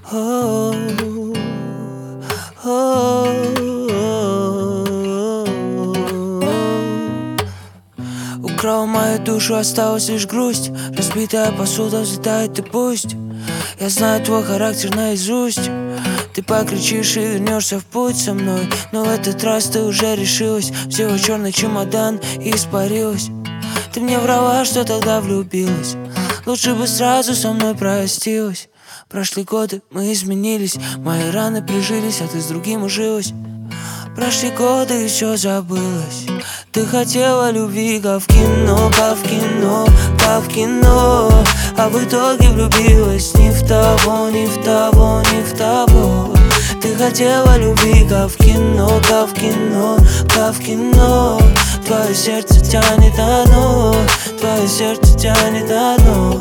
О, о, украл мою душу, осталась лишь грусть. Разбитая посуда взлетает, и пусть я знаю твой характер наизусть. Ты покричишь и вернешься в путь со мной, но в этот раз ты уже решилась. Взяла черный чемодан и испарилась. Ты мне врала, что тогда влюбилась. Лучше бы сразу со мной простилась. Прошли годы, мы изменились. Мои раны прижились, а ты с другим ужилась. Прошли годы, и все забылось. Ты хотела любви, как в кино, как в кино, как в кино. А в итоге влюбилась ни в того, ни в того, ни в того. Ты хотела любви, как в кино, как в кино, как в кино. Твое сердце тянет на дно, твое сердце тянет на дно.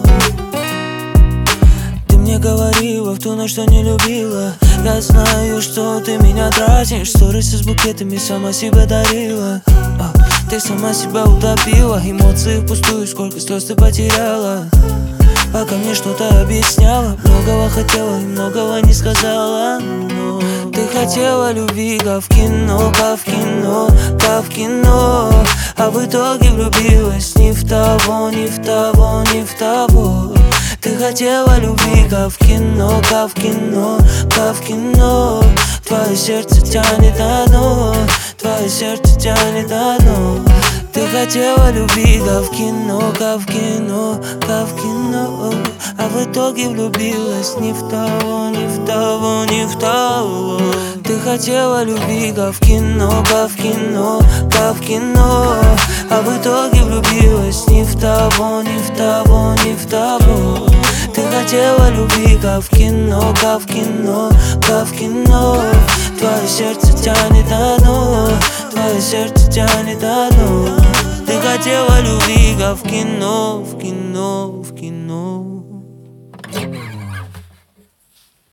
Ты мне говорила в ту ночь, что не любила. Я знаю, что ты меня тратишь. Сторысы с букетами сама себя дарила. Ты сама себя утопила. Эмоции впустую, сколько слез ты потеряла. Пока мне что-то объясняла. Многого хотела и многого не сказала. Но ты хотела любви, как в кино, как в кино, как в кино. А в итоге влюбилась ни в того, ни в того, ни в того. Ты хотела любви, как в кино, как в кино, как в кино. Твое сердце тянет на дно, твое сердце тянет на дно. Ты хотела любви, как в кино, как в кино, как в кино. А в итоге влюбилась ни в того, ни в того, ни в того. Ты хотела любви, как в кино, как в кино, как в кино. А в итоге влюбилась ни в того, ни в того, ни в того. Ты хотела любви, как в кино, как в кино, как в кино. Твое сердце тянет на дно, твое сердце тянет на дно. Ты хотела любви, как в кино, в кино, в кино.